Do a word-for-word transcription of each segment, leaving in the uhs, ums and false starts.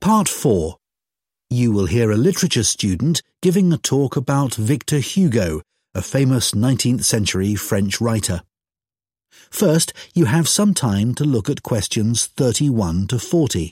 Part four. You will hear a literature student giving a talk about Victor Hugo, a famous nineteenth century French writer. First, you have some time to look at questions thirty-one to forty.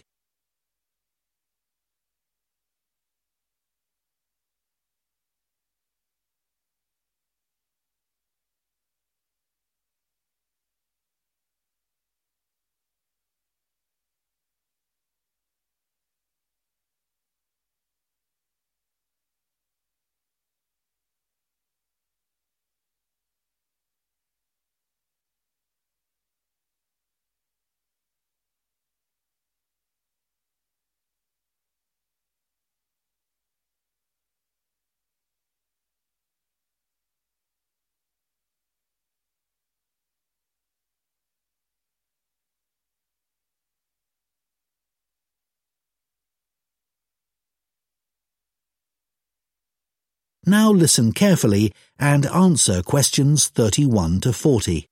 Now listen carefully and answer questions thirty-one to forty.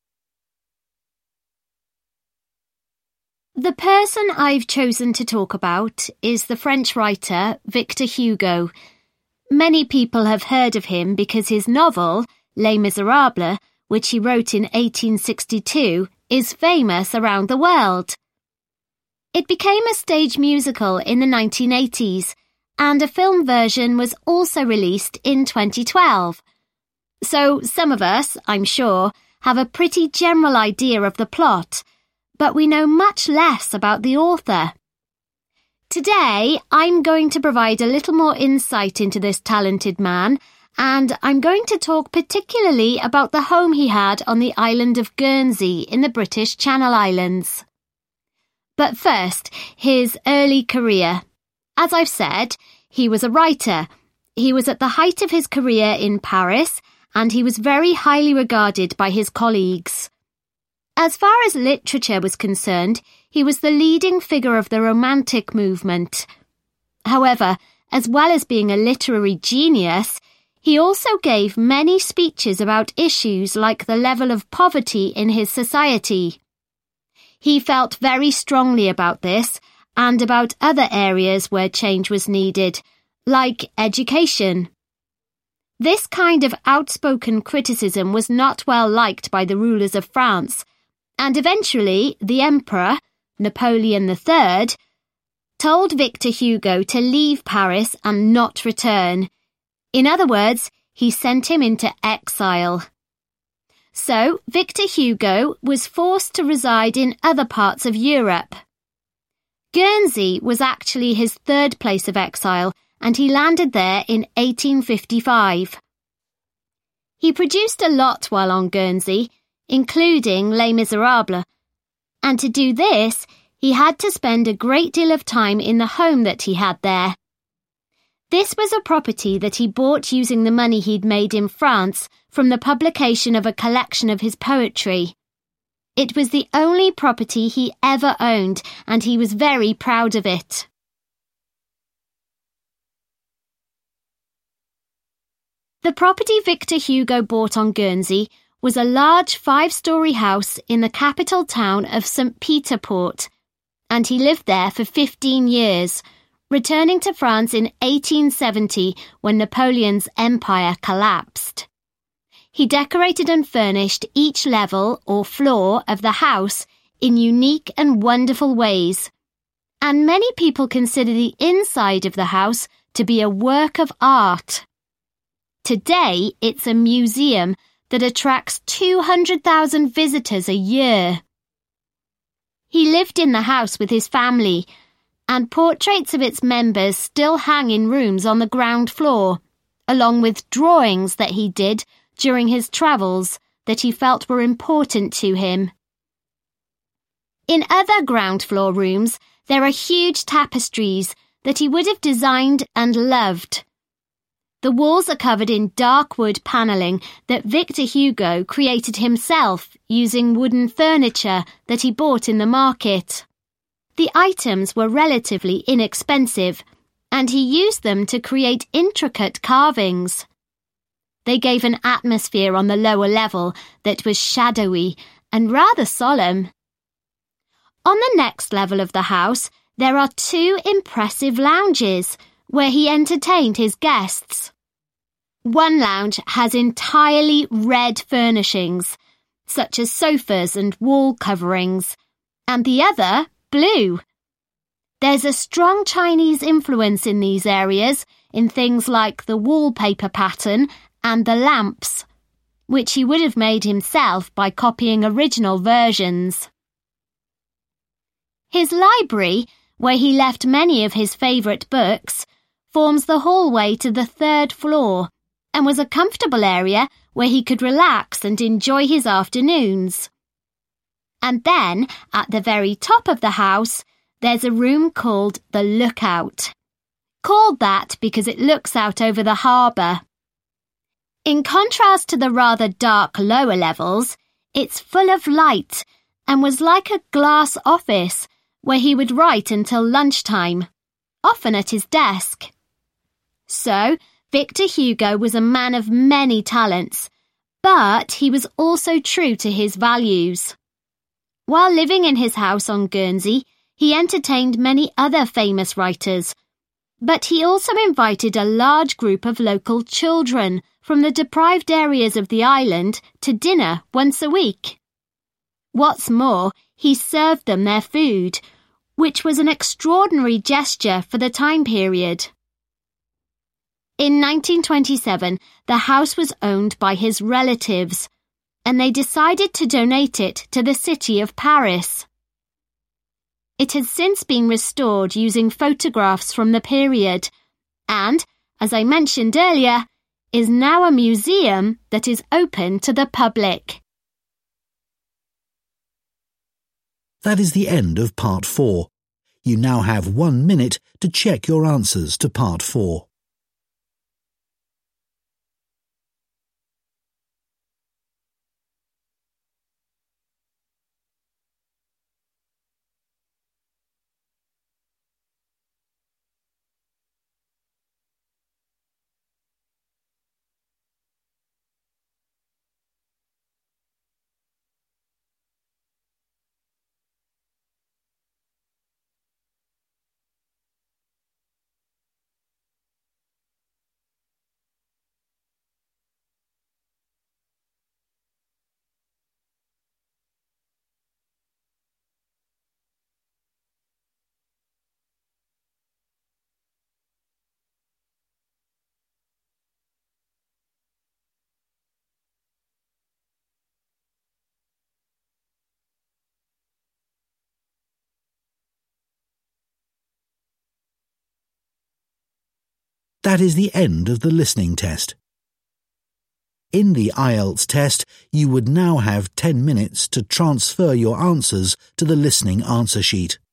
The person I've chosen to talk about is the French writer Victor Hugo. Many people have heard of him because his novel, Les Miserables, which he wrote in eighteen sixty-two, is famous around the world. It became a stage musical in the nineteen eighties, and a film version was also released in twenty twelve. So some of us, I'm sure, have a pretty general idea of the plot, but we know much less about the author. Today, I'm going to provide a little more insight into this talented man, and I'm going to talk particularly about the home he had on the island of Guernsey in the British Channel Islands. But first, his early career. As I've said, he was a writer. He was at the height of his career in Paris, and he was very highly regarded by his colleagues. As far as literature was concerned, he was the leading figure of the Romantic movement. However, as well as being a literary genius, he also gave many speeches about issues like the level of poverty in his society. He felt very strongly about this, and about other areas where change was needed, like education. This kind of outspoken criticism was not well liked by the rulers of France, and eventually the Emperor, Napoleon the Third, told Victor Hugo to leave Paris and not return. In other words, he sent him into exile. So Victor Hugo was forced to reside in other parts of Europe. Guernsey was actually his third place of exile, and he landed there in eighteen fifty-five. He produced a lot while on Guernsey, including Les Miserables, and to do this, he had to spend a great deal of time in the home that he had there. This was a property that he bought using the money he'd made in France from the publication of a collection of his poetry. It was the only property he ever owned, and he was very proud of it. The property Victor Hugo bought on Guernsey was a large five-storey house in the capital town of Saint Peter Port, and he lived there for fifteen years, returning to France in eighteen seventy when Napoleon's empire collapsed. He decorated and furnished each level or floor of the house in unique and wonderful ways, and many people consider the inside of the house to be a work of art. Today, it's a museum that attracts two hundred thousand visitors a year. He lived in the house with his family, and portraits of its members still hang in rooms on the ground floor, along with drawings that he did during his travels that he felt were important to him. In other ground floor rooms, there are huge tapestries that he would have designed and loved. The walls are covered in dark wood panelling that Victor Hugo created himself using wooden furniture that he bought in the market. The items were relatively inexpensive, and he used them to create intricate carvings. They gave an atmosphere on the lower level that was shadowy and rather solemn. On the next level of the house, there are two impressive lounges where he entertained his guests. One lounge has entirely red furnishings, such as sofas and wall coverings, and the other blue. There's a strong Chinese influence in these areas in things like the wallpaper pattern and the lamps, which he would have made himself by copying original versions. His library, where he left many of his favourite books, forms the hallway to the third floor and was a comfortable area where he could relax and enjoy his afternoons. And then, at the very top of the house, there's a room called the Lookout. Called that because it looks out over the harbour. In contrast to the rather dark lower levels, it's full of light and was like a glass office where he would write until lunchtime, often at his desk. So, Victor Hugo was a man of many talents, but he was also true to his values. While living in his house on Guernsey, he entertained many other famous writers, but he also invited a large group of local children from the deprived areas of the island to dinner once a week. What's more, he served them their food, which was an extraordinary gesture for the time period. In nineteen twenty-seven, the house was owned by his relatives, and they decided to donate it to the city of Paris. It has since been restored using photographs from the period, and, as I mentioned earlier, is now a museum that is open to the public. That is the end of part four. You now have one minute to check your answers to part four. That is the end of the listening test. In the I E L T S test, you would now have ten minutes to transfer your answers to the listening answer sheet.